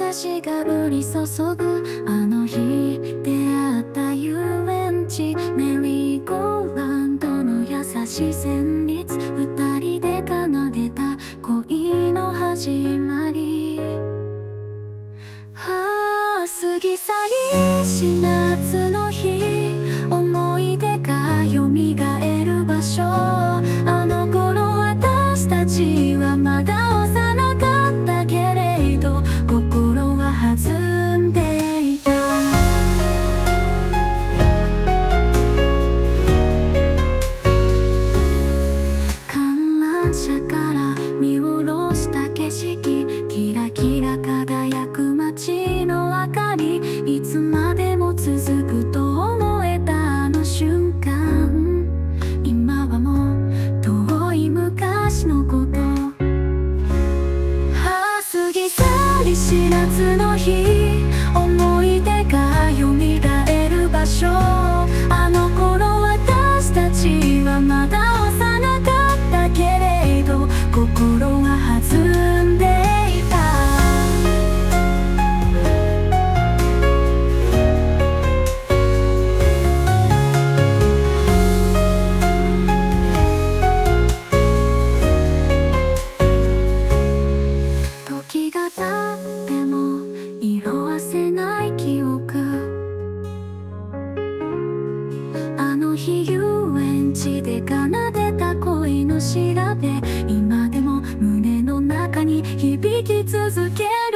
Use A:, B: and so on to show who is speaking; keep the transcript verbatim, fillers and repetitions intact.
A: しが降り注ぐあの日出会った遊園地メリーゴーランドの優しい旋律二人で奏でた恋の始まりはあ過ぎ去りし夏の日思い出がよみがえる場所あの頃私たちはまだ幼かったけれど心は弾んでいた観覧車から見下ろした景色キラキラ輝く街の明かりいつまでも続くと思えたあの瞬間今はもう遠い昔のことはあ過ぎ去りし夏の日思い出がよみがえる場所あの頃私たちはまだ幼かったけれど心は弾んでいた時が経っても色褪せない記憶あの日遊園地で奏でた恋の調べ今でも胸の中に響き続ける